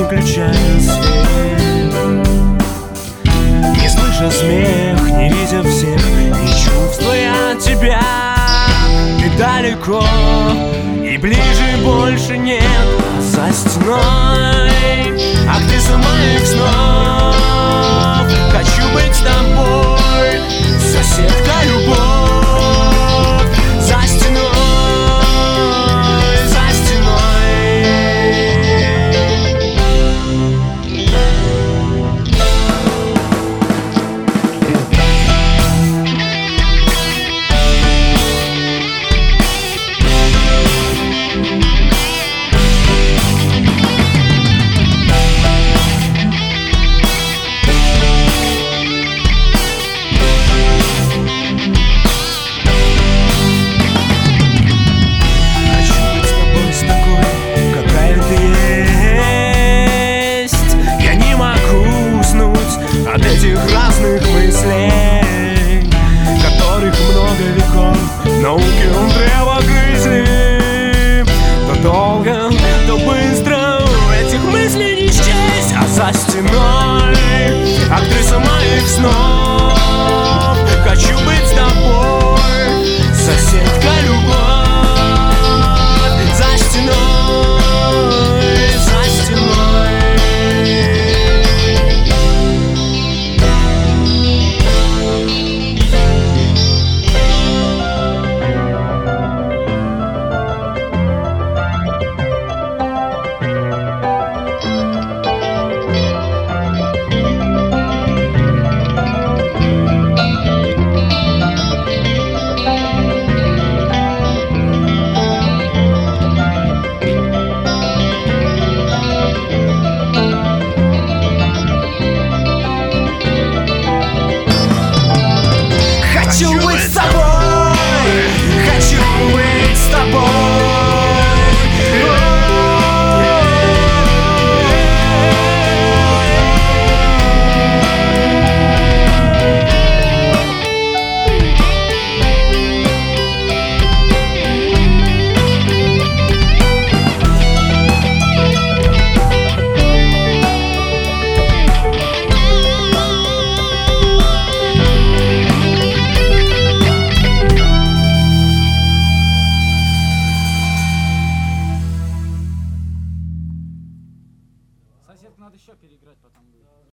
выключая свет, не слыша смех, не видя всех, не чувствуя тебя. Ты далеко, и ближе больше нет, а за стеной окны самых снов. Хочу быть с тобой, соседка, любовь. За стеной, за стеной. От этих разных мыслей, которых много веков науки древо грызли. То долго, то быстро этих мыслей не счесть. А за стеной актриса моих снов. Хочу быть с тобой, соседка, любовь. За стеной, за стеной. Хочу быть с тобой, хочу быть с тобой. Соседку надо еще переиграть потом будет.